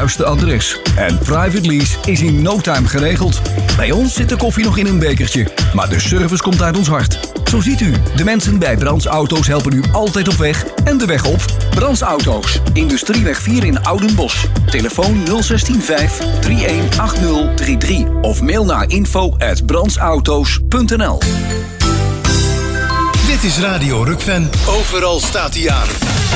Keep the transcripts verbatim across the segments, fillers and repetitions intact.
juiste adres. En private lease is in no time geregeld. Bij ons zit de koffie nog in een bekertje, maar de service komt uit ons hart. Zo ziet u, de mensen bij Brands Auto's helpen u altijd op weg en de weg op. Brands Auto's, Industrieweg vier in Oudenbosch. Telefoon nul zes vijf drie een acht nul drie drie of mail naar info at brandsauto's punt n l. Dit is Radio Rukven. Overal staat hij aan.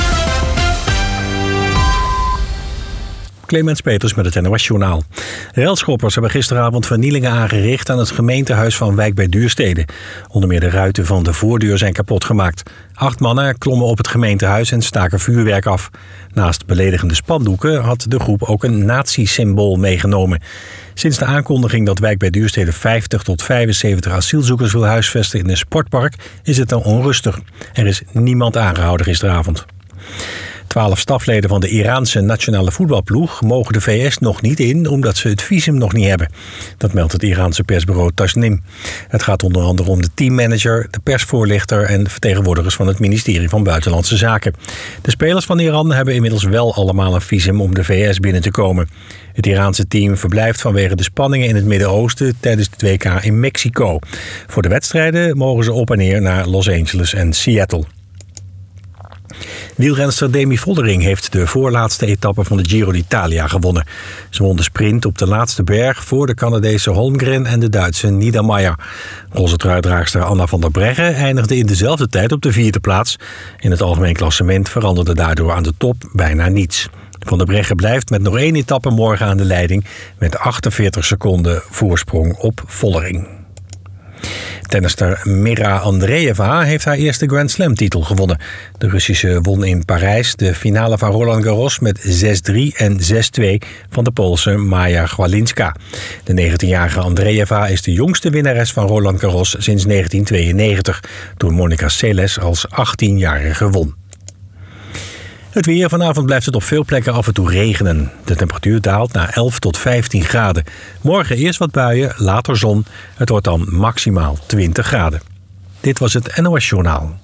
Clemens Peters met het N O S-journaal. Relschoppers hebben gisteravond vernielingen aangericht aan het gemeentehuis van Wijk bij Duurstede. Onder meer de ruiten van de voordeur zijn kapot gemaakt. Acht mannen klommen op het gemeentehuis en staken vuurwerk af. Naast beledigende spandoeken had de groep ook een nazi-symbool meegenomen. Sinds de aankondiging dat Wijk bij Duurstede vijftig tot vijfenzeventig asielzoekers wil huisvesten in een sportpark is het dan onrustig. Er is niemand aangehouden gisteravond. Twaalf stafleden van de Iraanse nationale voetbalploeg mogen de V S nog niet in omdat ze het visum nog niet hebben. Dat meldt het Iraanse persbureau Tasnim. Het gaat onder andere om de teammanager, de persvoorlichter en vertegenwoordigers van het ministerie van Buitenlandse Zaken. De spelers van Iran hebben inmiddels wel allemaal een visum om de V S binnen te komen. Het Iraanse team verblijft vanwege de spanningen in het Midden-Oosten tijdens het W K in Mexico. Voor de wedstrijden mogen ze op en neer naar Los Angeles en Seattle. Wielrenster Demi Vollering heeft de voorlaatste etappe van de Giro d'Italia gewonnen. Ze won de sprint op de laatste berg voor de Canadese Holmgren en de Duitse Niedermayer. Roze truidraagster Anna van der Breggen eindigde in dezelfde tijd op de vierde plaats. In het algemeen klassement veranderde daardoor aan de top bijna niets. Van der Breggen blijft met nog één etappe morgen aan de leiding met achtenveertig seconden voorsprong op Vollering. Tennister Mira Andreeva heeft haar eerste Grand Slam-titel gewonnen. De Russische won in Parijs de finale van Roland Garros met zes drie en zes twee van de Poolse Maja Chwalinska. De negentienjarige Andreeva is de jongste winnares van Roland Garros sinds negentien tweeënnegentig, toen Monica Seles als achttienjarige won. Het weer. Vanavond blijft het op veel plekken af en toe regenen. De temperatuur daalt naar elf tot vijftien graden. Morgen eerst wat buien, later zon. Het wordt dan maximaal twintig graden. Dit was het N O S-journaal.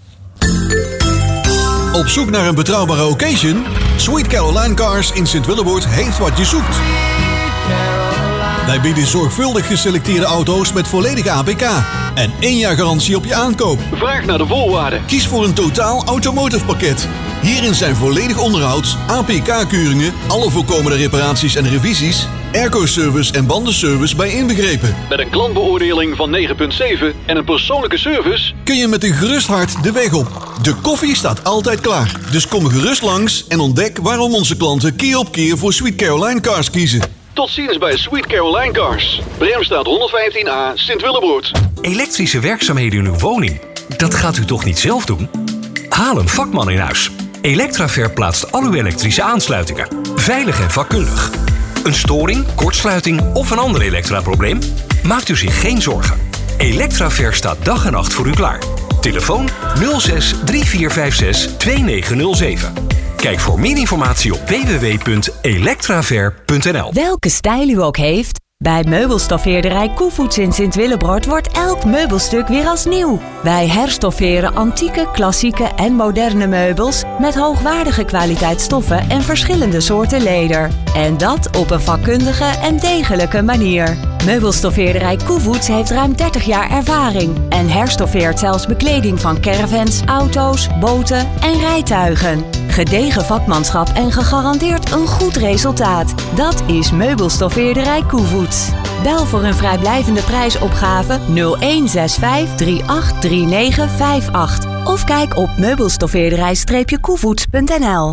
Op zoek naar een betrouwbare occasion? Sweet Caroline Cars in Sint-Willeboord heeft wat je zoekt. Wij bieden zorgvuldig geselecteerde auto's met volledige A P K en één jaar garantie op je aankoop. Vraag naar de voorwaarden. Kies voor een totaal automotive pakket. Hierin zijn volledig onderhoud, A P K-keuringen, alle voorkomende reparaties en revisies, airco-service en bandenservice bij inbegrepen. Met een klantbeoordeling van negen komma zeven en een persoonlijke service kun je met een gerust hart de weg op. De koffie staat altijd klaar. Dus kom gerust langs en ontdek waarom onze klanten keer op keer voor Sweet Caroline Cars kiezen. Tot ziens bij Sweet Caroline Cars. Bremstraat honderdvijftien A, Sint-Willeboord. Elektrische werkzaamheden in uw woning? Dat gaat u toch niet zelf doen? Haal een vakman in huis. Electraver plaatst al uw elektrische aansluitingen. Veilig en vakkundig. Een storing, kortsluiting of een ander elektraprobleem? Maakt u zich geen zorgen. Electraver staat dag en nacht voor u klaar. Telefoon nul zes drie vier vijf zes twee negen nul zeven. Kijk voor meer informatie op w w w punt electraver punt n l. Welke stijl u ook heeft, bij meubelstoffeerderij Koevoets in Sint-Willebroord wordt elk meubelstuk weer als nieuw. Wij herstofferen antieke, klassieke en moderne meubels met hoogwaardige kwaliteitsstoffen en verschillende soorten leder. En dat op een vakkundige en degelijke manier. Meubelstoffeerderij Koevoets heeft ruim dertig jaar ervaring en herstoffeert zelfs bekleding van caravans, auto's, boten en rijtuigen. Gedegen vakmanschap en gegarandeerd een goed resultaat. Dat is Meubelstoffeerderij Koevoets. Bel voor een vrijblijvende prijsopgave nul een zes vijf drie acht drie negen vijf acht of kijk op meubelstoffeerderij koevoets punt n l.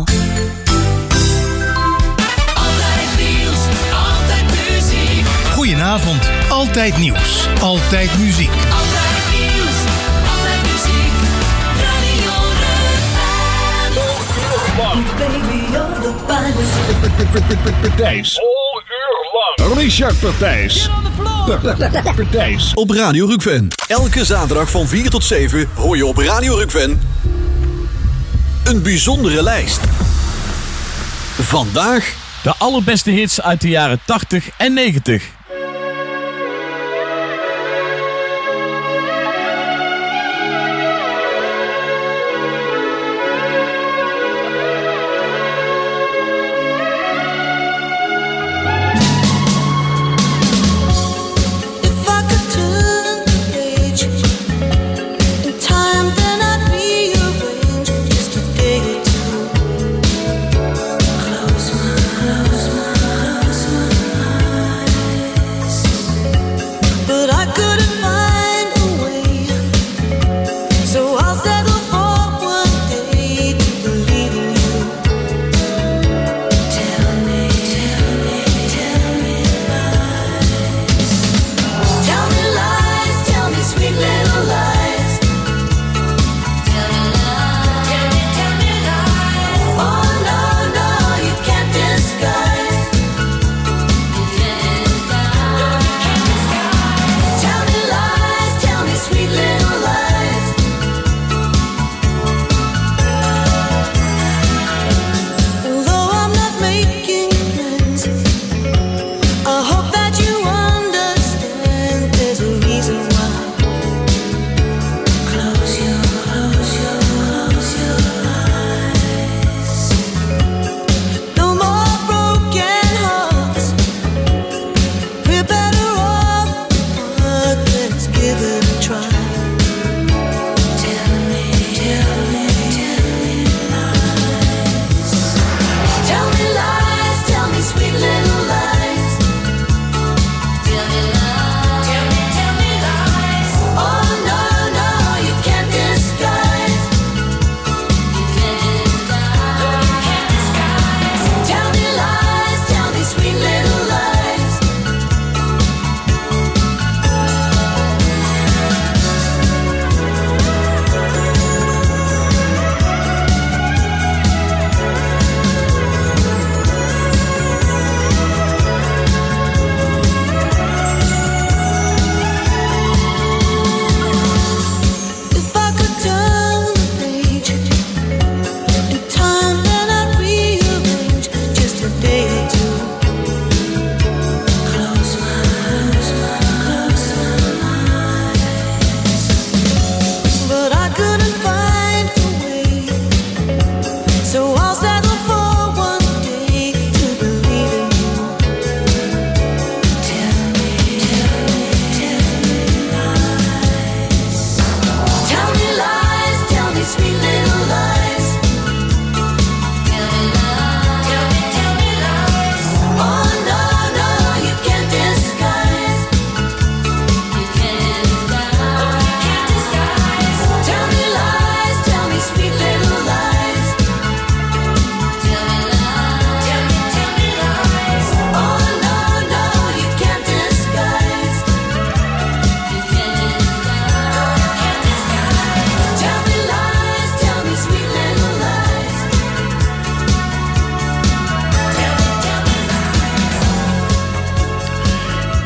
Altijd nieuws, altijd muziek. Goedenavond, altijd nieuws, altijd muziek. Altijd nieuws, altijd muziek. Radio Rukven. Partijs. All uur lang. Richard Partijs. Partijs. Op Radio Rukven. Elke zaterdag van vier tot zeven hoor je op Radio Rukven een bijzondere lijst. Vandaag de allerbeste hits uit de jaren tachtig en negentig.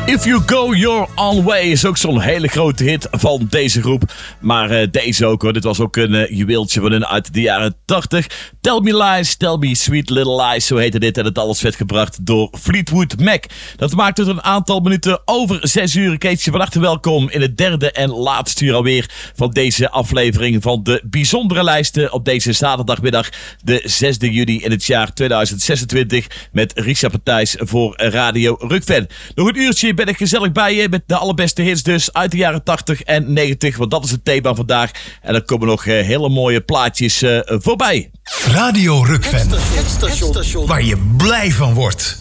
If You Go Your Own Way is ook zo'n hele grote hit van deze groep. Maar uh, deze ook hoor. Dit was ook een uh, juweeltje van hun uit de jaren tachtig. Tell Me Lies, Tell Me Sweet Little Lies, zo heette dit. En het alles werd gebracht door Fleetwood Mac. Dat maakt het een aantal minuten over zes uur. Keesje, van harte welkom in het derde en laatste uur alweer van deze aflevering van de bijzondere lijsten op deze zaterdagmiddag, de zesde juli in het jaar tweeduizend zesentwintig. Met Richard Partijs voor Radio Rukven. Nog een uurtje ben ik gezellig bij je met de allerbeste hits dus uit de jaren tachtig en negentig. Want dat is het thema vandaag. En er komen nog uh, hele mooie plaatjes uh, voorbij. Radio Rukven. Het station, het station waar je blij van wordt.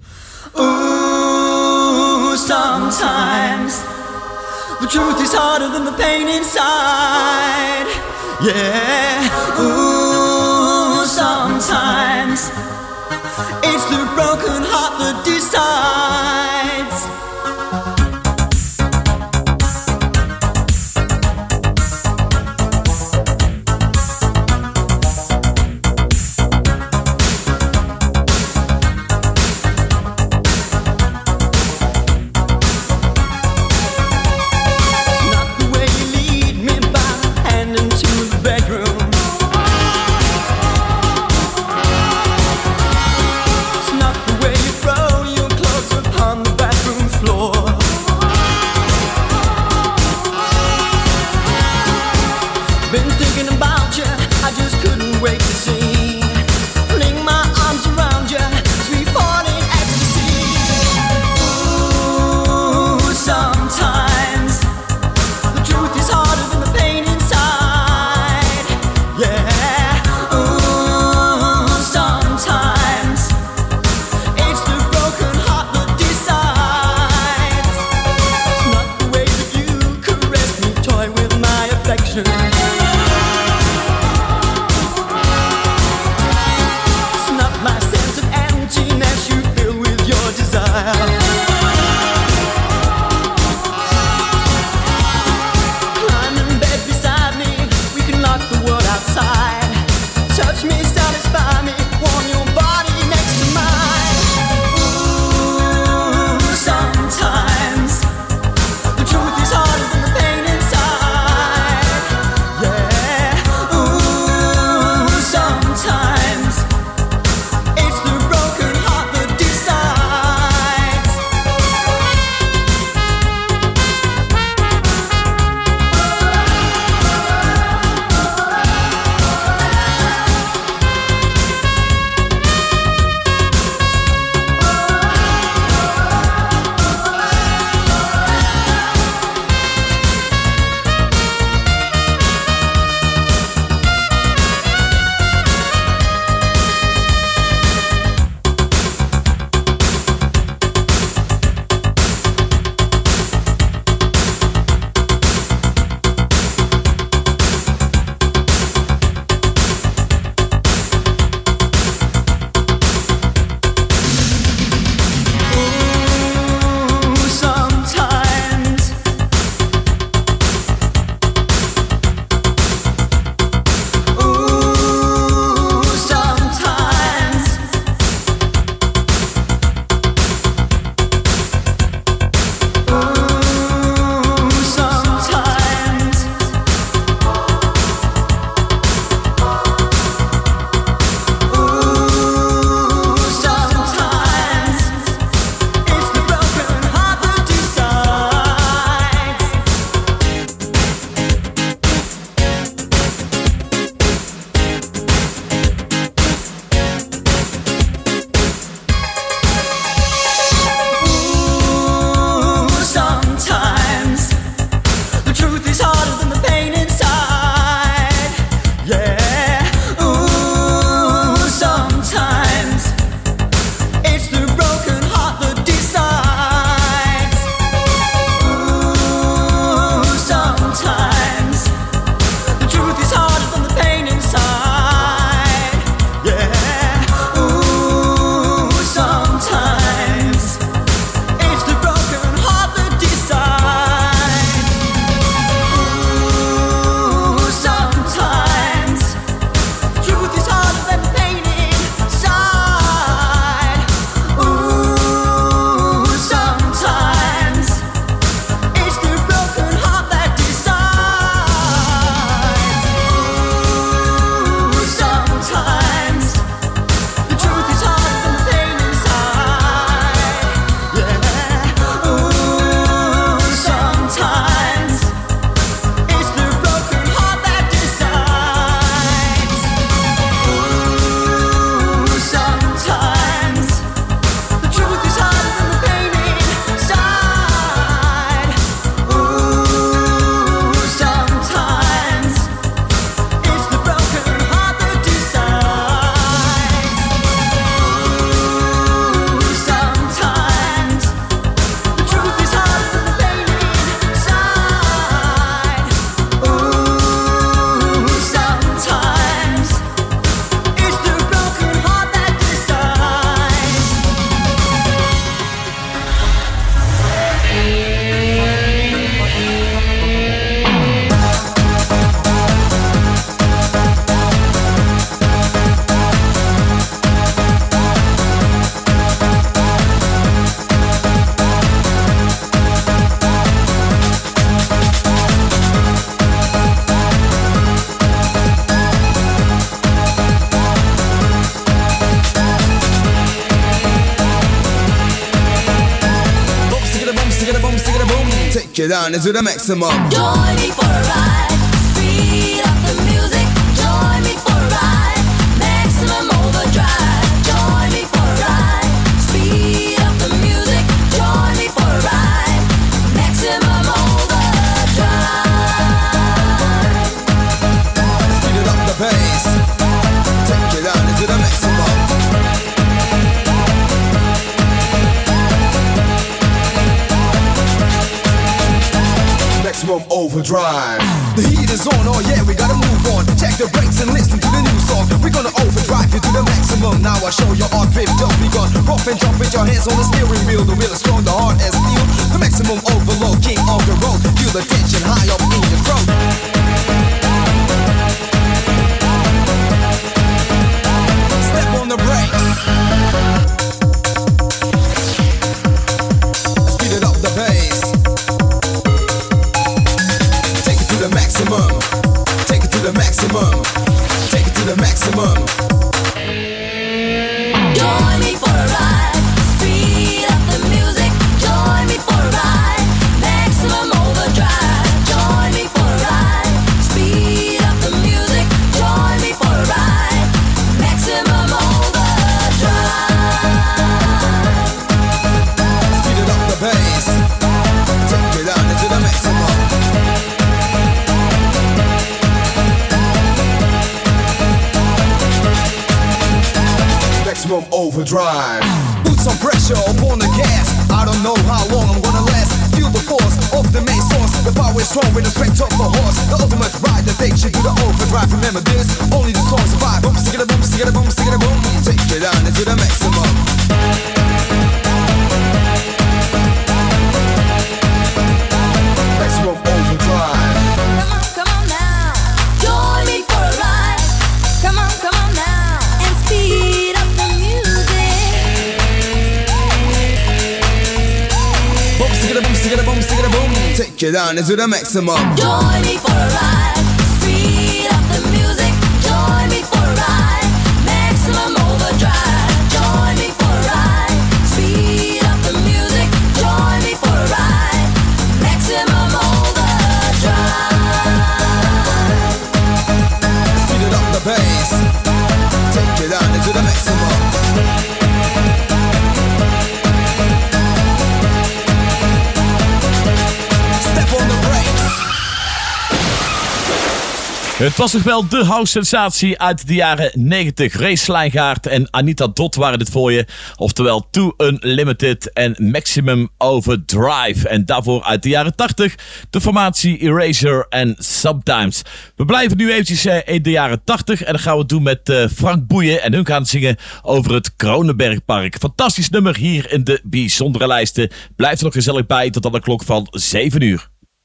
Ooh, sometimes the truth is harder than the pain inside. Yeah. Ooh, sometimes it's the broken heart that decides. Apart. take you down into the maximum. Join me for a ride, speed up the music. Join me for a ride, maximum overdrive. Join me for a ride, speed up the music. Join me for a ride, maximum overdrive. Speed it up the pace, take you down into the maximum. Maximum overdrive. The heat is on, oh yeah, we gotta move on. Check the brakes and listen to the new song. We're gonna overdrive you to the maximum. Now I show you our drift, just begun. Rough and jump with your hands on the steering wheel. The wheel is strong, the heart as steel. The maximum overload, king of the road. Feel the tension high up in your throat. Step on the brakes. Speed it up the pace. Take it to the maximum. Take it to the maximum. Take it to the maximum. Join me for a ride, speed up the music. Join me for a ride, maximum overdrive. Join me for a ride, speed up the music. Join me for a ride, maximum overdrive. Speed it up the pace. Take it down into the maximum. Maximum overdrive. Put some pressure upon the gas. I don't know how long I'm gonna last. Feel the force of the main source. The power is strong with the strength of a horse. The ultimate ride that takes you to the overdrive. Remember this, only the strong survive. Boom, stick it a boom, stick it a boom, stick it a boom. Take it down into the maximum. Maximum overdrive. Come on now, join me for a ride. Come on, come on now, and speed up the music. Boom, stick it a boom, stick it a boom, stick it a boom. Take it down into the maximum. Join me for a ride, speed up the music. Join me for a ride, maximum overdrive. Join me for a ride, speed up the music. Join me for a ride, maximum overdrive. Speed it up the pace. Take it down into the maximum. Step on the brakes. Het was toch wel de house-sensatie uit de jaren negentig. Ray Slijngaard en Anita Dot waren dit voor je. Oftewel To Unlimited en Maximum Overdrive. En daarvoor uit de jaren tachtig de formatie Erasure en Sometimes. We blijven nu eventjes in de jaren tachtig. En dan gaan we het doen met uh, Frank Boeien. En hun gaan zingen over het Kronenbergpark. Fantastisch nummer hier in de bijzondere lijsten. Blijf er nog gezellig bij tot aan de klok van zeven uur.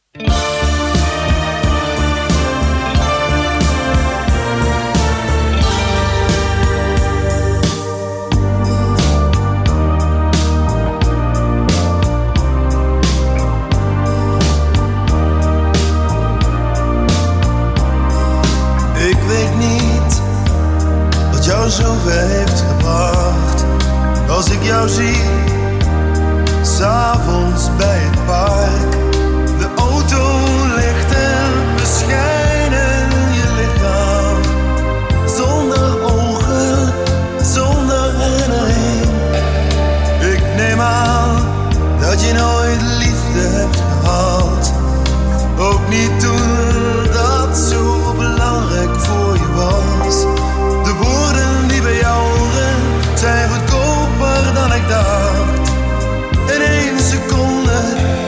Ik weet niet wat jou zover heeft gebracht. Als ik jou zie, 's avonds bij het park. De auto ligt en beschijnen je lichaam. Zonder ogen, zonder herinnering. Ik neem aan dat je nooit liefde hebt gehad. Ook niet toen dat zo belangrijk voor je was. De woorden die bij jou horen zijn goedkoper dan ik dacht. In één seconde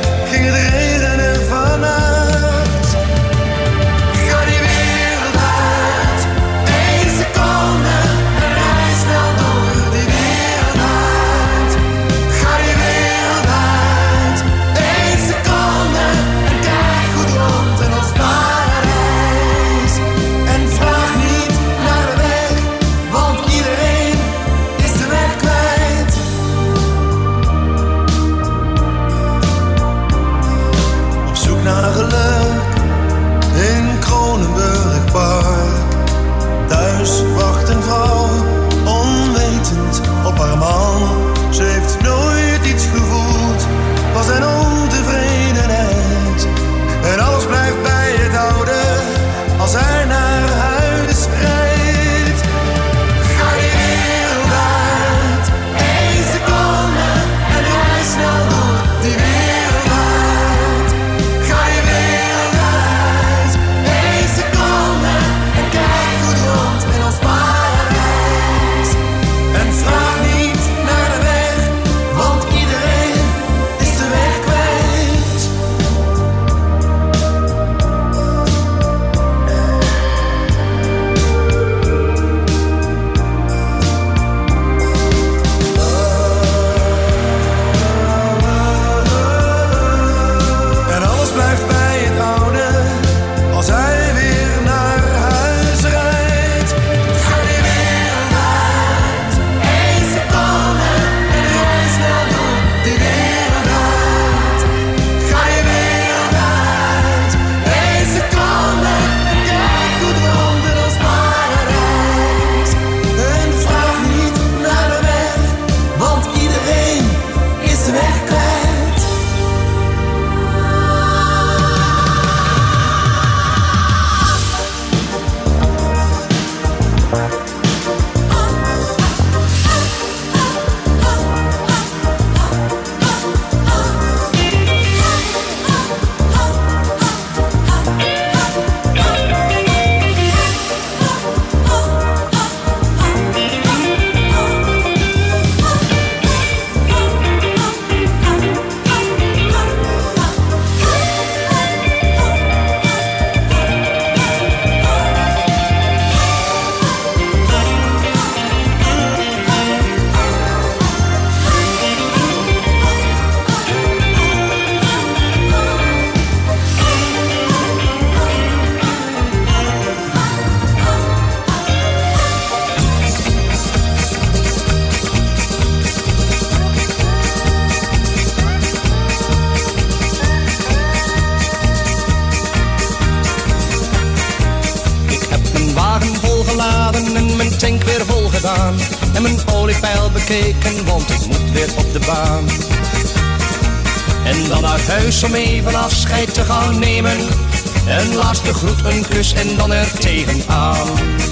mijn tank weer vol gedaan. En mijn oliepeil bekeken, want ik moet weer op de baan. En dan naar huis om even afscheid te gaan nemen. Een laatste groet, een kus en dan er tegenaan.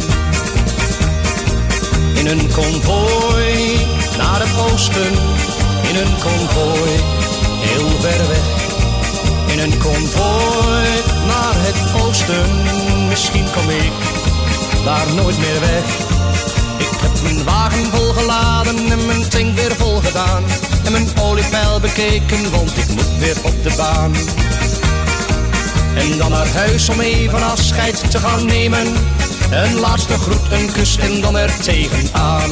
In een konvooi naar het oosten. In een konvooi heel ver weg. In een konvooi naar het oosten. Misschien kom ik daar nooit meer weg. Ik heb mijn wagen volgeladen en mijn tank weer vol gedaan. En mijn oliepeil bekeken, want ik moet weer op de baan. En dan naar huis om even afscheid te gaan nemen. Een laatste groet, een kus en dan er tegenaan.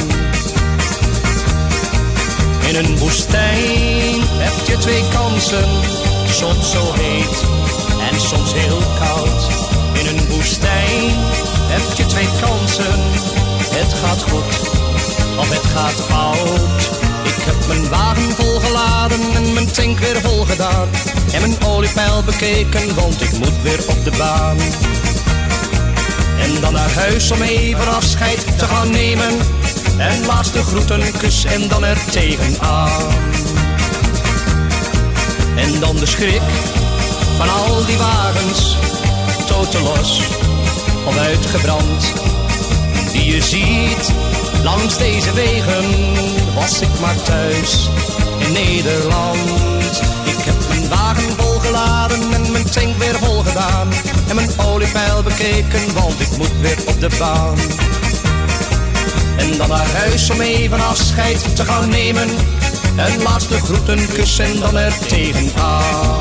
In een woestijn heb je twee kansen. Soms zo heet en soms heel koud. In een woestijn heb je twee kansen. Het gaat goed of het gaat fout. Ik heb mijn wagen volgeladen en mijn tank weer vol gedaan. En mijn oliepeil bekeken, want ik moet weer op de baan. En dan naar huis om even afscheid te gaan nemen. En laatste groet, een kus en dan er tegenaan. En dan de schrik van al die wagens, totelos of uitgebrand. Die je ziet langs deze wegen, was ik maar thuis in Nederland. Ik heb mijn wagen volgeladen en mijn tank weer vol gedaan. En mijn oliepeil bekeken, want ik moet weer op de baan. En dan naar huis om even afscheid te gaan nemen. Een laatste groet, een kus en dan er tegenaan.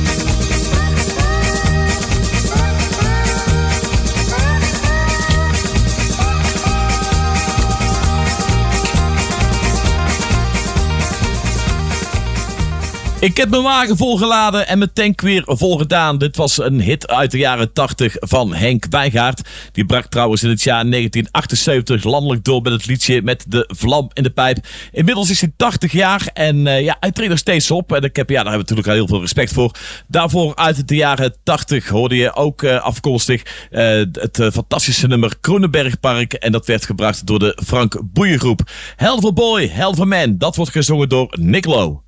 Ik heb mijn wagen volgeladen en mijn tank weer volgedaan. Dit was een hit uit de jaren tachtig van Henk Wijngaard. Die brak trouwens in het jaar negentien achtenzeventig landelijk door met het liedje Met de Vlam in de Pijp. Inmiddels is hij tachtig jaar en uh, ja, hij treedt nog steeds op. En ik heb, ja, daar hebben we natuurlijk al heel veel respect voor. Daarvoor uit de jaren tachtig hoorde je ook uh, afkomstig uh, het uh, fantastische nummer Kronenbergpark. En dat werd gebracht door de Frank Boeien-groep. Hell of a Boy, Hell of a Man. Dat wordt gezongen door Nick Lowe.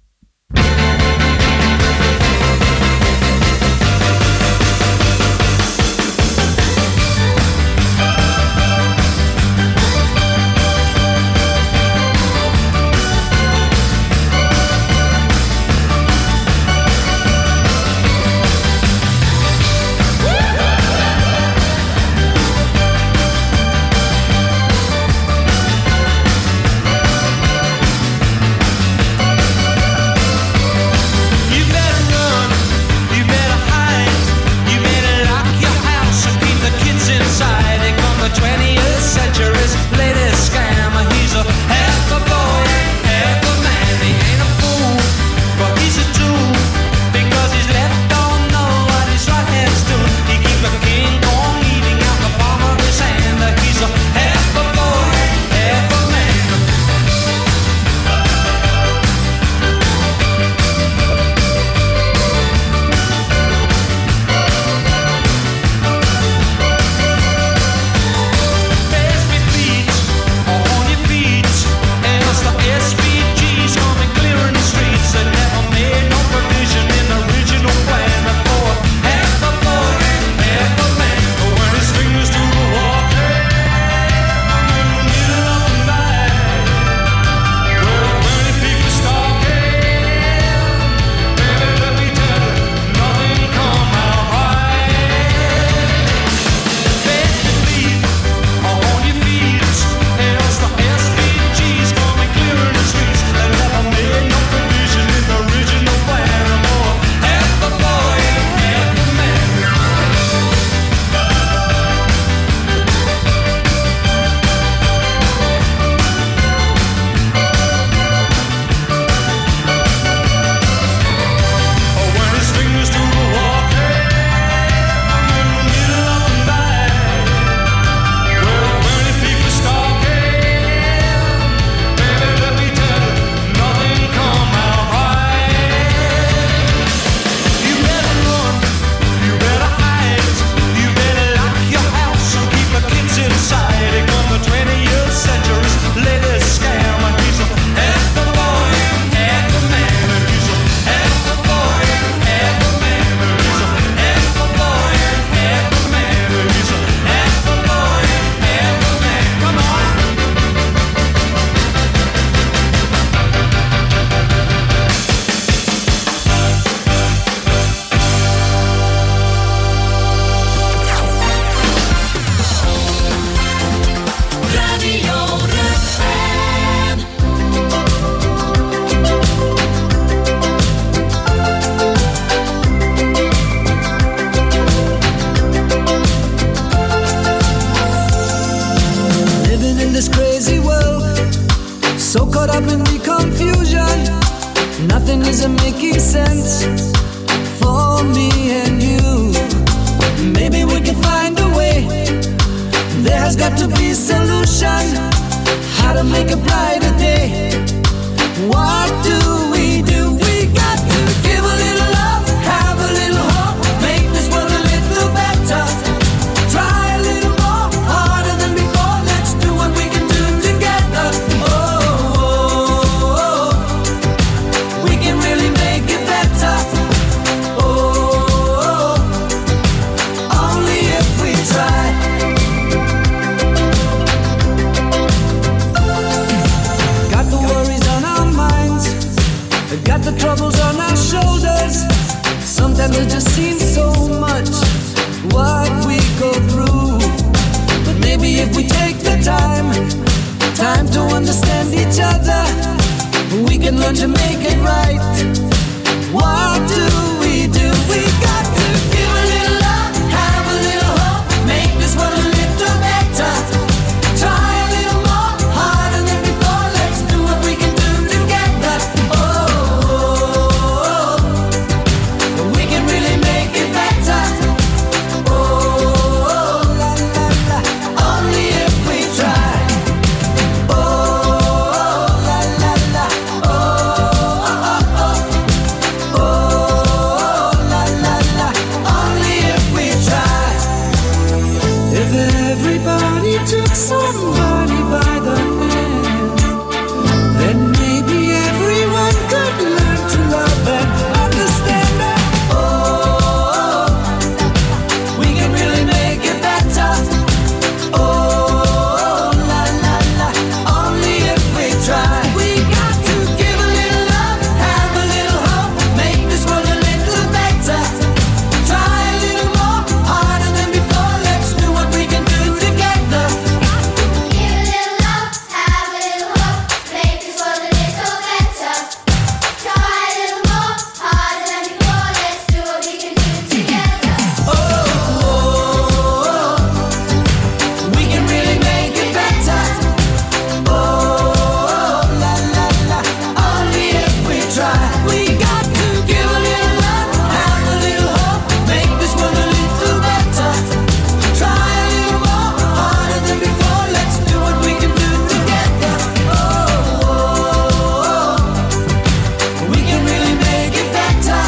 Nothing isn't making sense for me and you. Maybe we can find a way. There has got to be a solution. How to make a brighter day. What do we do? We got to give a little love, have a little hope, make this world a little better. Try a little more, harder than before. Let's do what we can do together. Oh, oh, oh. We can really make it better. Oh, oh. Only if we try. Got the worries on our minds, got the troubles on our shoulders. Sometimes it just seems so much what we go through. But maybe if we take the time, time to understand each other, we can learn to make it right. What do we do? We got to give a little love, have a little hope, make this world a little better. Try a little more, harder than before. Let's do what we can do together. Oh, oh, oh. We can really make it better. Oh, la, la, la. Only if we try. Oh, la, la, la. Oh, oh, oh. Oh, la, la, la. Only if we try. If everybody took somebody by the hand, then maybe everyone could learn to love and understand that. Oh, we can really make it better. Oh, la, la, la. Only if we try. We got to give a little love, have a little hope, make this world a little better. Try a little more, harder than before. Let's do what we can do together. Give a little love, have a little hope, make this world a little better. Try a little more, harder than before. Let's do what we can do together. Oh, we can really make it better. Oh, la, la, la. Only if we try. We got to give a little love, have a little hope, make this world a little better. Try a little more, harder than before. Let's do what we can do together. Oh, we can really make it better.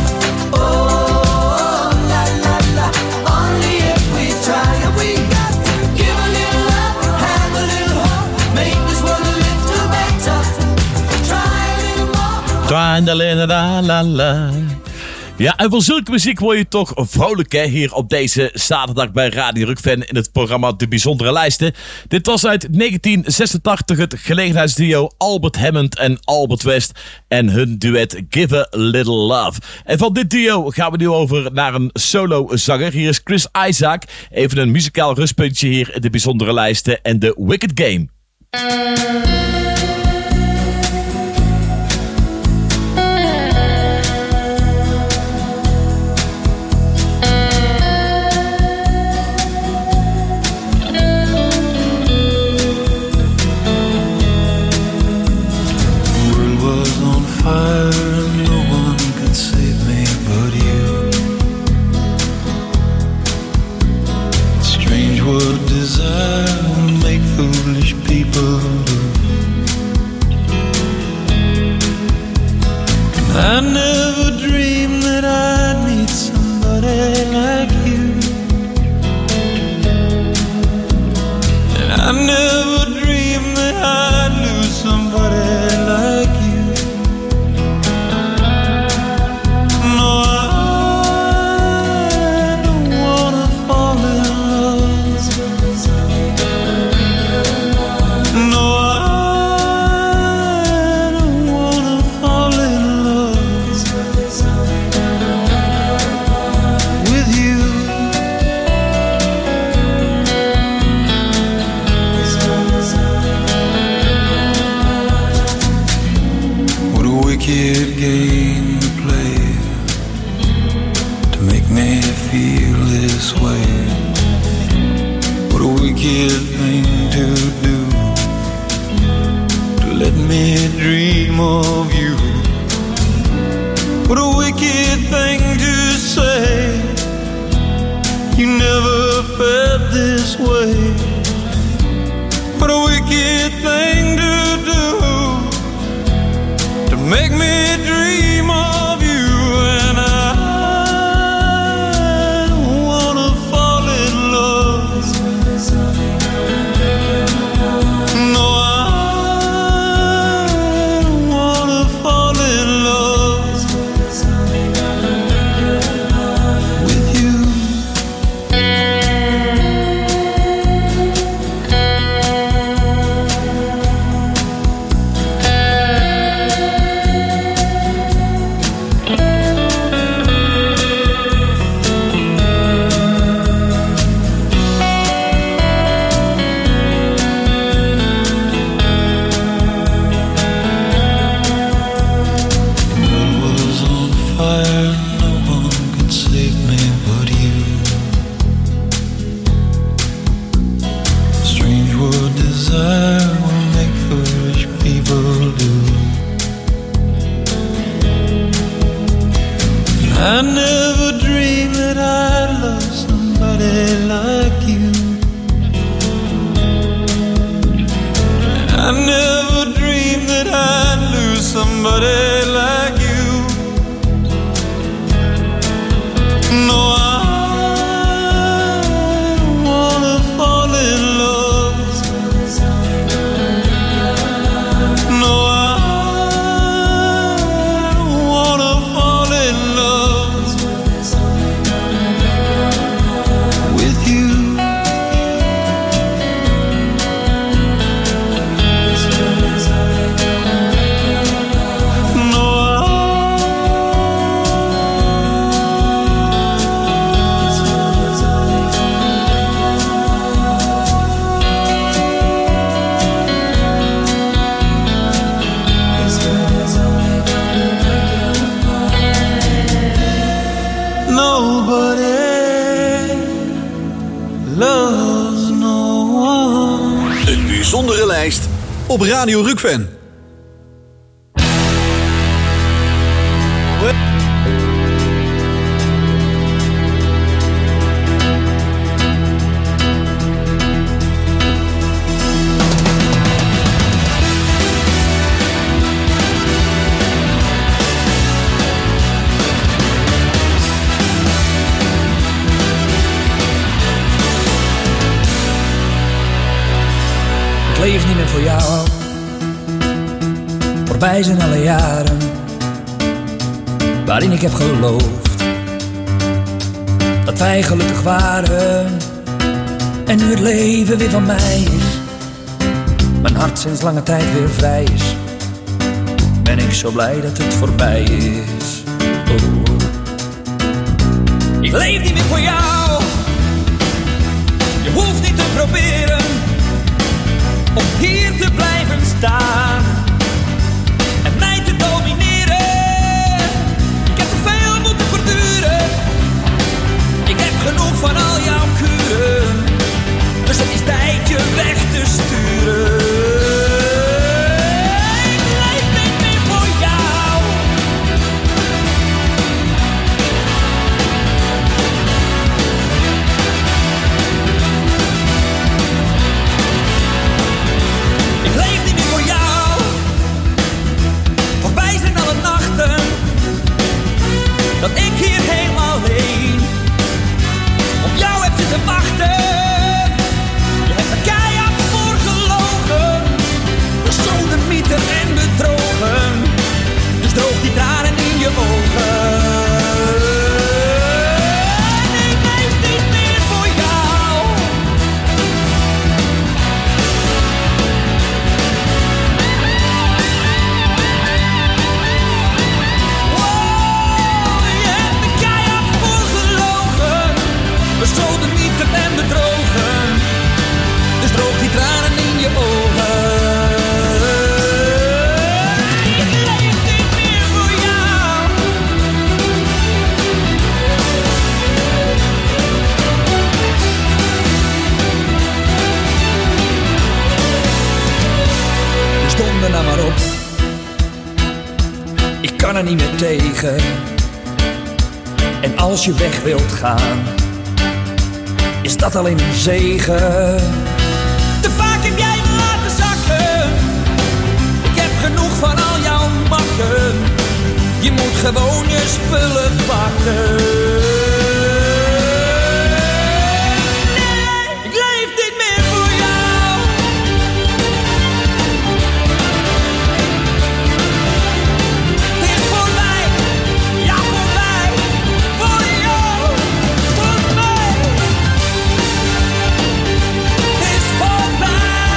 Oh, la, la, la. Only if we try. We got to give a little love, have a little hope, make this world a little better. Try a little more. Tra-la-la-la-la. Ja, en van zulke muziek word je toch vrolijk, hè? Hier op deze zaterdag bij Radio Rockfan in het programma De Bijzondere Lijsten. Dit was uit negentien zesentachtig het gelegenheidsduo Albert Hammond en Albert West en hun duet Give a Little Love. En van dit duo gaan we nu over naar een solo-zanger. Hier is Chris Isaak. Even een muzikaal rustpuntje hier in De Bijzondere Lijsten en The Wicked Game. The world was on fire and no one could save me but you. Strange what desire will make foolish people do. I never dreamed that I'd meet somebody like you. And I never dreamed that I'd lose somebody like you. No, I don't wanna fall in love. No, I don't wanna fall in love with you. What a wicked game to play to make me feel this way. What a wicked thing to do to let me dream of you. What a wicked thing to say. You never felt this way. What a wicked thing to do, to make me dream of you. And I wanna fall in love. No, I wanna fall in love with you. Fire, no one can save me but you. Strange what desire will make foolish people do. I never dreamed that I'd love somebody like you. I never dreamed that I'd lose somebody like you. No, I wanna fall in love. No, I wanna fall in love with you. No, nobody loves no one. Een bijzondere lijst op Radio Rukven. Ik leef niet meer voor jou. Voorbij zijn alle jaren waarin ik heb geloofd dat wij gelukkig waren. En nu het leven weer van mij is, mijn hart sinds lange tijd weer vrij is, ben ik zo blij dat het voorbij is. Oh. Ik leef niet meer voor jou. Je hoeft niet te proberen om hier te blijven staan en mij te domineren. Ik heb te veel moeten verduren. Ik heb genoeg van al jouw kuren, dus het is tijd je weg te sturen. Ik leef niet meer voor jou. Ik leef niet meer voor jou. meer tegen. En als je weg wilt gaan, is dat alleen een zegen. Te vaak heb jij me laten zakken. Ik heb genoeg van al jouw makken. Je moet gewoon je spullen pakken. Nee, ik leef niet meer voor jou. Het is voorbij, ja voorbij. Voor jou, voor mij. Het is voorbij.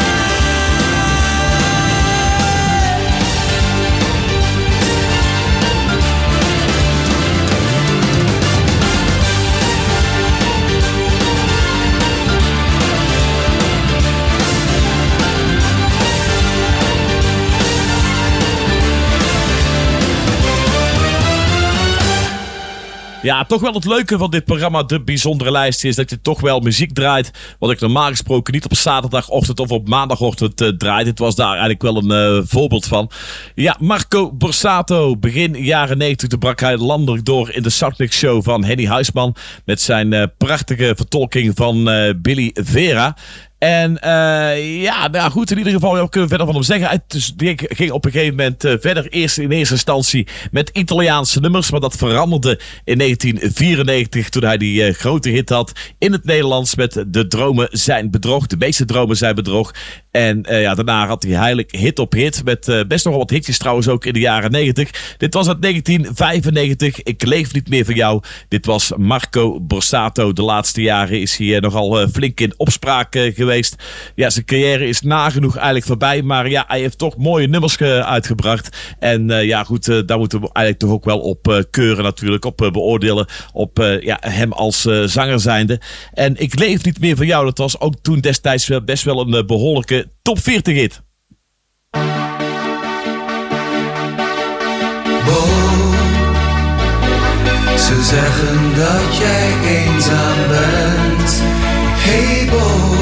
Ja, toch wel het leuke van dit programma, De Bijzondere Lijst, is dat je toch wel muziek draait. Wat ik normaal gesproken niet op zaterdagochtend of op maandagochtend uh, draait. Dit was daar eigenlijk wel een uh, voorbeeld van. Ja, Marco Borsato. Begin jaren negentig brak hij landelijk door in de Soundmix Show van Henny Huisman. Met zijn uh, prachtige vertolking van uh, Billy Vera. En uh, ja, nou goed, in ieder geval, wat kunnen we verder van hem zeggen? Het dus, die ging op een gegeven moment uh, verder, eerst in eerste instantie met Italiaanse nummers, maar dat veranderde in negentien vierennegentig toen hij die uh, grote hit had in het Nederlands met De Dromen Zijn Bedrog. De meeste dromen zijn bedrog. En uh, ja, daarna had hij heilig hit op hit met uh, best nog wel wat hitjes trouwens ook in de jaren negentig. Dit was uit negentien vijfennegentig, Ik leef niet meer voor jou. Dit was Marco Borsato. De laatste jaren is hij uh, nogal uh, flink in opspraak uh, geweest. Ja, zijn carrière is nagenoeg eigenlijk voorbij. Maar ja, hij heeft toch mooie nummers uh, uitgebracht. En uh, ja, goed, uh, daar moeten we eigenlijk toch ook wel op uh, keuren natuurlijk. Op uh, beoordelen. Op uh, ja, hem als uh, zanger zijnde. En Ik leef niet meer voor jou. Dat was ook toen destijds uh, best wel een uh, behoorlijke top veertig hit. Bo, ze zeggen dat jij eenzaam bent. Hey Bo,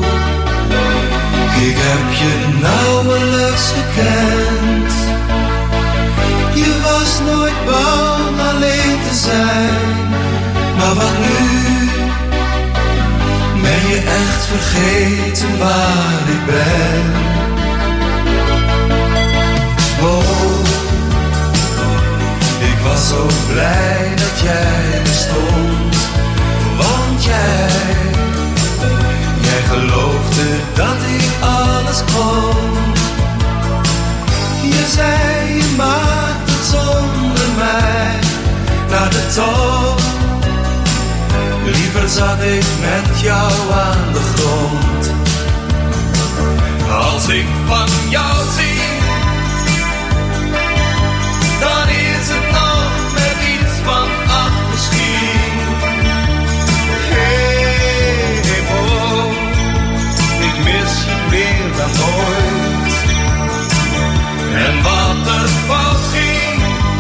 ik heb je nauwelijks gekend. Je was nooit bang alleen te zijn. Maar wat nu? Ben je echt vergeten waar ik ben? Oh, ik was zo blij dat jij bestond. Want jij Jij geloofde dat ik alles kon. Je zei je maakt het zonder mij naar de top. Liever zat ik met jou aan de grond. Als ik van jou zie, dan is het nog met iets van ach misschien. Hey Bo, ik mis je meer dan ooit. En wat er fout ging,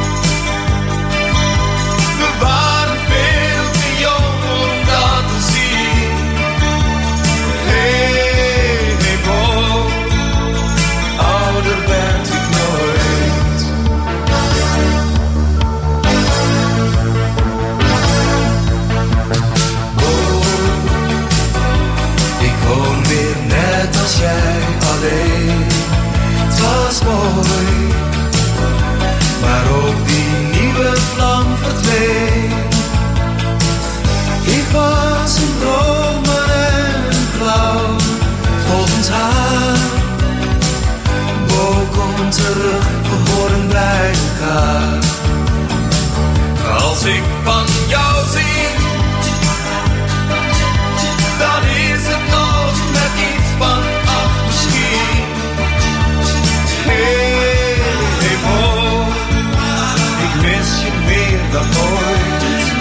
we waren veel te jong om dat te zien. Hey, hey Bo, ouder werd ik nooit. Oh, ik woon weer net als jij alleen. Het was mooi, maar ook die nieuwe vlam verdween. Ik was een dromer en een clown, volgens haar. Bo, kom terug, we horen bij elkaar. Als ik van jou zie, dan is het nog met iets van ach misschien. Hey, hey Bo, ik mis je meer dan ooit.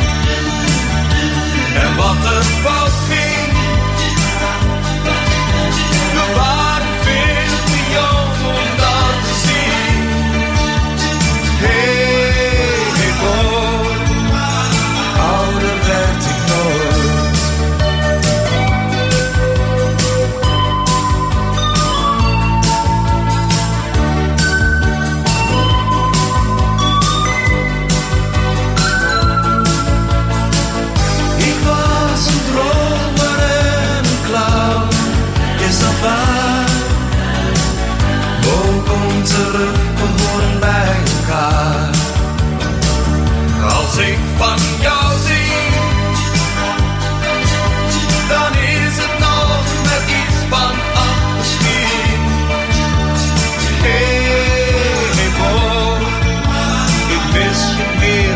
En wat er fout ging, we waren veel te jong om dat te zien. Hey, hey Bo, ouder werd ik nooit.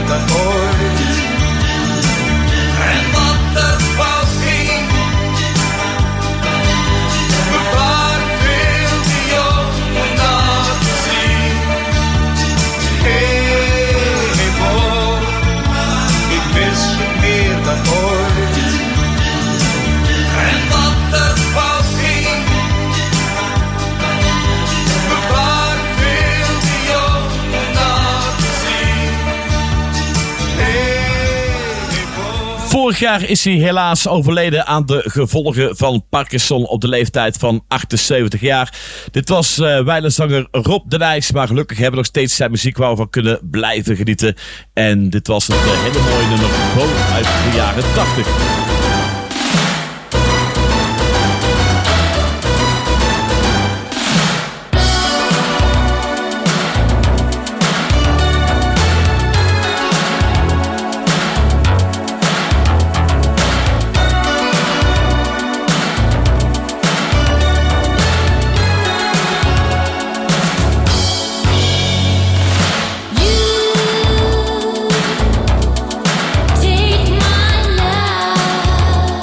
dan ooit. En wat er fout ging, we waren veel te jong om dat te zien. Hey, boy, ik mis je meer dan ooit. En wat er fout ging, we waren veel te jong om dat te zien. Hey, boy. Vorig jaar is hij helaas overleden aan de gevolgen van Parkinson op de leeftijd van achtenzeventig jaar. Dit was uh, wijlenzanger Rob de Nijs, maar gelukkig hebben we nog steeds zijn muziek waar we van kunnen blijven genieten. En dit was een uh, hele mooie nummer, gewoon uit de jaren tachtig. Take my love.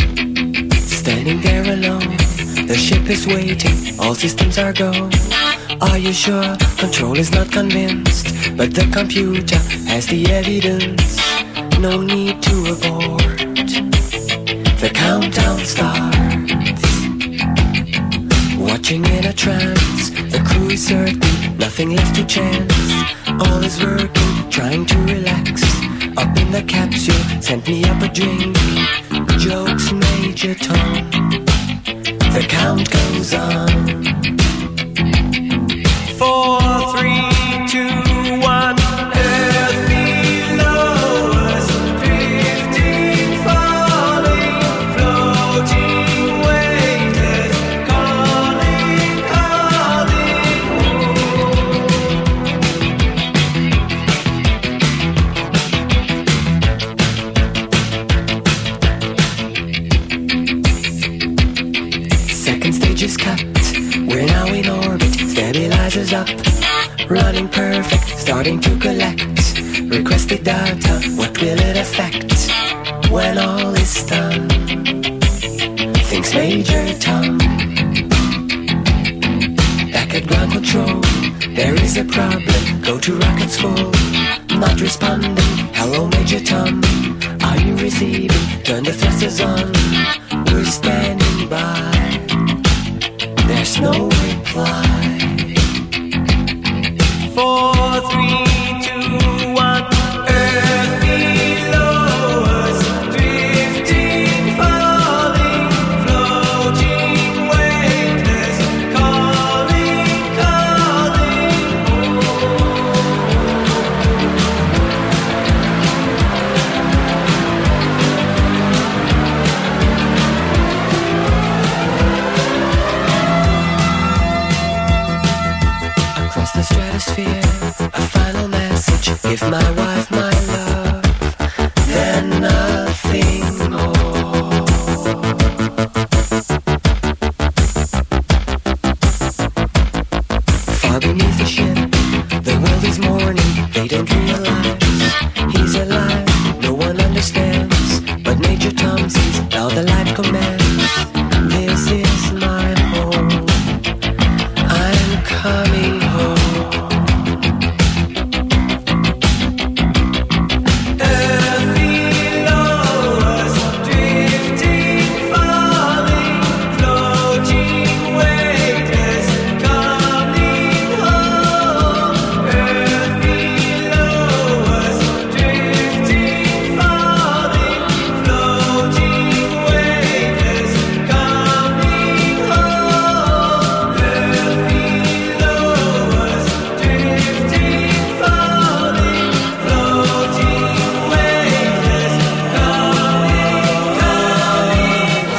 Standing there alone, the ship is waiting, all systems are go. Are you sure? Control is not convinced, but the computer has the evidence. No need to abort. The countdown starts. Watching in a trance, the crew is certain, nothing left to chance. All is working, trying to relax. Up in the capsule, sent me up a drink. Jokes, Major Tom. The count goes on. Four, three, two, one. Earth below us, drifting, falling, floating, weightless, calling, calling. Second stage is cut. We're now in orbit. Stabilizers up, running perfect, starting to collect requested data. What will it affect when all is done? Thinks Major Tom. Back at ground control, there is a problem. Go to rockets full, not responding. Hello, Major Tom, are you receiving? Turn the thrusters on. We're standing by. There's no reply. Four, three, two, one. Earth below us, drifting, falling, floating, weightless, calling, calling. Across the stratosphere, a final message. Give my wife my love, then nothing more. Far beneath the ship, the world is mourning. They don't realize he's alive. No one understands, but Major Tom sees how the light commands. This is my home. I'm coming home. Earth below us, drifting, falling, floating, weightless, coming home. Earth below us, drifting, falling, floating, weightless, coming home. Earth below us, drifting, falling, floating, weightless, coming, coming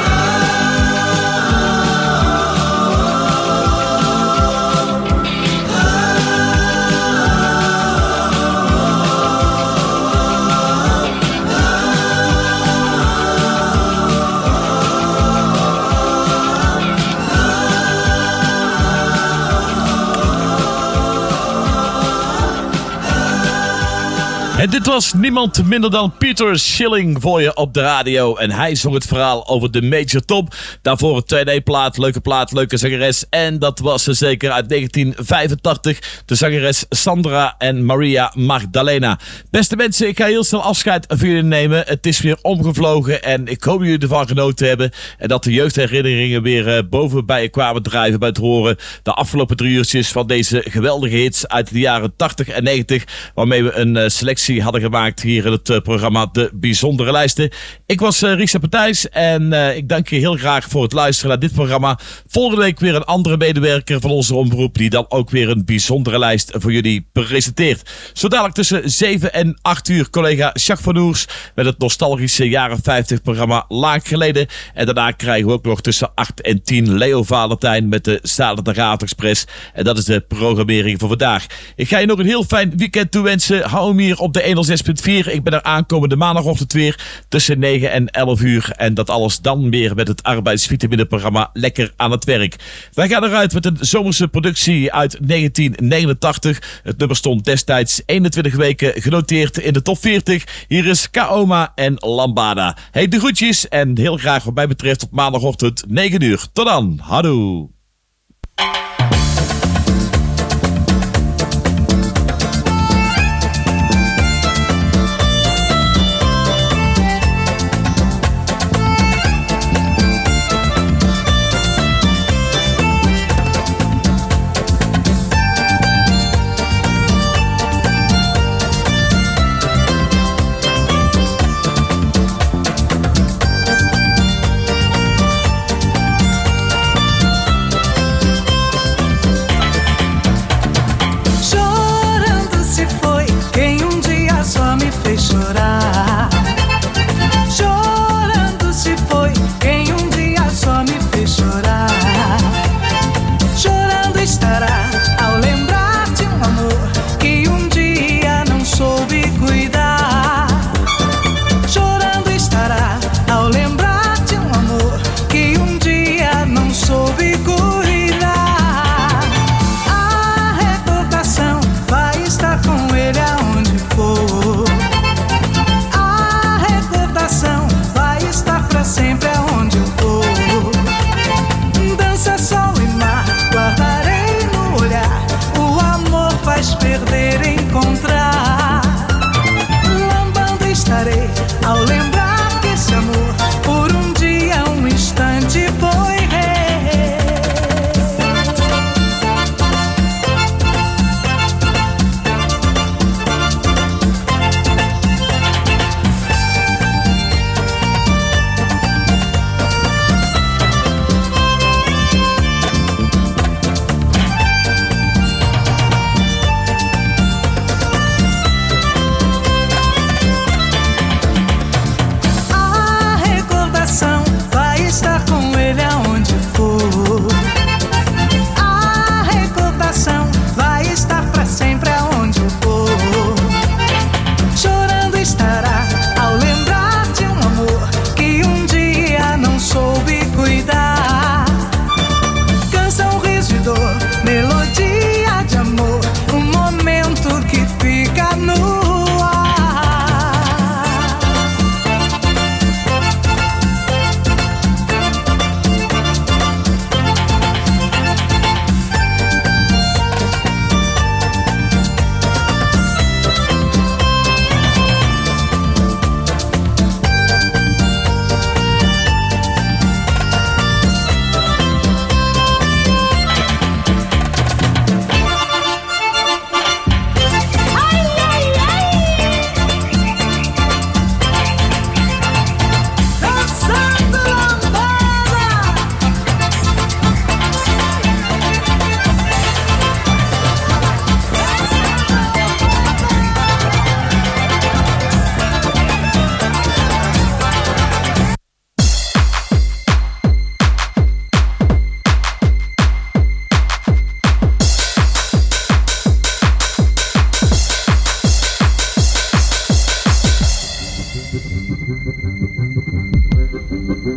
En dit was niemand minder dan Peter Schilling voor je op de radio. En hij zong het verhaal over de Major Tom. Daarvoor een twee D-plaat, leuke plaat, leuke zangeres. En dat was ze zeker uit negentien vijfentachtig. De zangeres Sandra en Maria Magdalena. Beste mensen, ik ga heel snel afscheid van jullie nemen. Het is weer omgevlogen en ik hoop jullie ervan genoten hebben. En dat de jeugdherinneringen weer uh, boven bij je kwamen drijven bij het horen. De afgelopen drie uurtjes van deze geweldige hits uit de jaren tachtig en negentig. Waarmee we een uh, selectie hadden gemaakt hier in het uh, programma De Bijzondere Lijsten. Ik was uh, Richard Partijs en uh, ik dank je heel graag voor het luisteren naar dit programma. Volgende week weer een andere medewerker van onze omroep die dan ook weer een bijzondere lijst voor jullie presenteert. Zo dadelijk tussen zeven en acht uur collega Jacques van Oers met het nostalgische jaren vijftig programma Lang Geleden. En daarna krijgen we ook nog tussen acht en tien Leo Valentijn met de Zaterdagavond Express. En dat is de programmering voor vandaag. Ik ga je nog een heel fijn weekend toewensen. Hou hem hier op de honderdzes punt vier. Ik ben er aankomende maandagochtend weer tussen negen en elf uur. En dat alles dan weer met het arbeidsvitaminneprogramma Lekker aan het werk. Wij gaan eruit met een zomerse productie uit negentien negenentachtig. Het nummer stond destijds eenentwintig weken genoteerd in de top veertig. Hier is Kaoma en Lambada. Hey, de groetjes en heel graag wat mij betreft tot maandagochtend negen uur. Tot dan. Houdoe.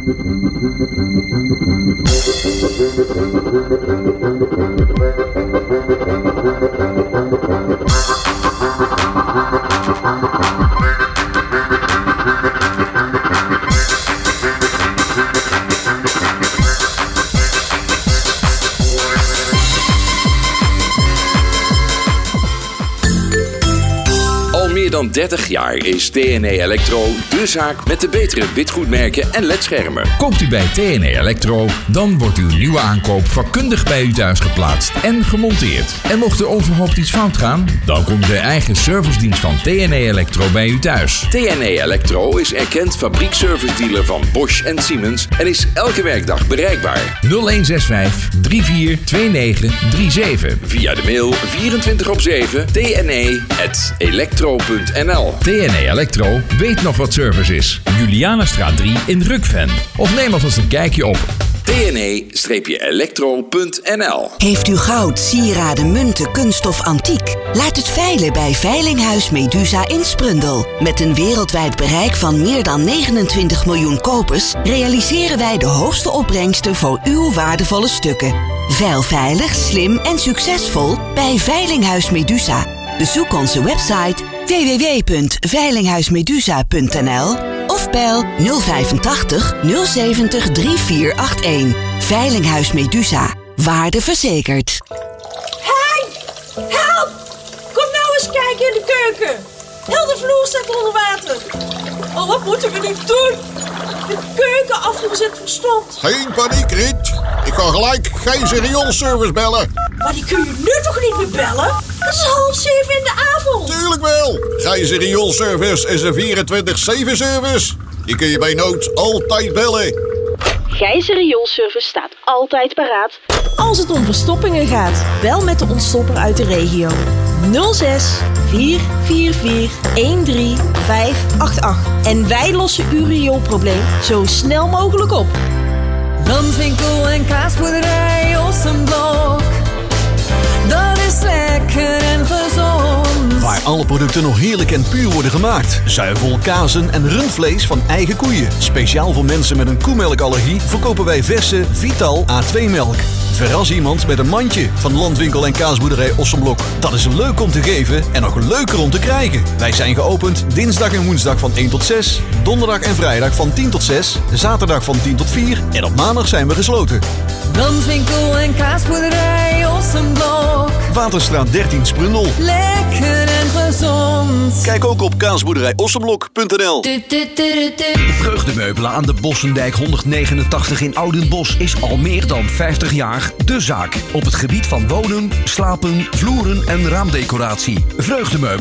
Al meer dan dertig jaar is T N E Electro de zaak met de betere witgoedmerken en ledschermen. Koopt u bij T N E Electro, dan wordt uw nieuwe aankoop vakkundig bij u thuis geplaatst en gemonteerd. En mocht er onverhoopt iets fout gaan, dan komt de eigen servicedienst van T N E Electro bij u thuis. T N E Electro is erkend fabriekservice-dealer van Bosch en Siemens en is elke werkdag bereikbaar. nul een zes vijf drie vier twee negen drie zeven. Via de mail vierentwintig op zeven t n e punt electro punt n l. T N E Electro weet nog wat service is. Julianastraat drie in Rukven. Of neem alvast een kijkje op t n e electro punt n l. Heeft u goud, sieraden, munten, kunststof, antiek? Laat het veilen bij Veilinghuis Medusa in Sprundel. Met een wereldwijd bereik van meer dan negenentwintig miljoen kopers realiseren wij de hoogste opbrengsten voor uw waardevolle stukken. Veil veilig, slim en succesvol bij Veilinghuis Medusa. Bezoek onze website w w w punt veilinghuismedusa punt n l of bel nul vijfentachtig nul zeventig drie vier acht een. Veilinghuis Medusa. Waarde verzekerd. Hey! Help! Kom nou eens kijken in de keuken. Heel de vloer staat onder water. Oh, wat moeten we nu doen? De keukenafvoer zit verstompt. Geen paniek, Riet. Ik ga gelijk Gijzer Rioolservice bellen. Maar die kun je nu toch niet meer bellen? Het is half zeven in de avond. Tuurlijk wel. Gijzer Rioolservice is een vierentwintig zeven service. Die kun je bij nood altijd bellen. Gijzer Rioolservice staat altijd paraat. Als het om verstoppingen gaat, bel met de ontstopper uit de regio. nul zes vier vier vier een drie vijf acht acht. En wij lossen uw rioolprobleem zo snel mogelijk op. Landwinkel en kaasboerderij Ossenblok. Dat is lekker en gezond. Waar alle producten nog heerlijk en puur worden gemaakt. Zuivel, kazen en rundvlees van eigen koeien. Speciaal voor mensen met een koemelkallergie verkopen wij verse Vital A twee melk. Verras iemand met een mandje van Landwinkel en kaasboerderij Ossenblok. Dat is leuk om te geven en nog leuker om te krijgen. Wij zijn geopend dinsdag en woensdag van één tot zes. Donderdag en vrijdag van tien tot zes. Zaterdag van tien tot vier. En op maandag zijn we gesloten. Landwinkel en kaasboerderij Ossenblok. Waterstraat dertien Sprundel. Lekker en gezond. Kijk ook op kaasboerderij ossenblok punt n l. Vreugdemeubelen aan de Bossendijk honderdnegenentachtig in Oudenbosch is al meer dan vijftig jaar de zaak. Op het gebied van wonen, slapen, vloeren en raamdecoratie. Vreugdemeubelen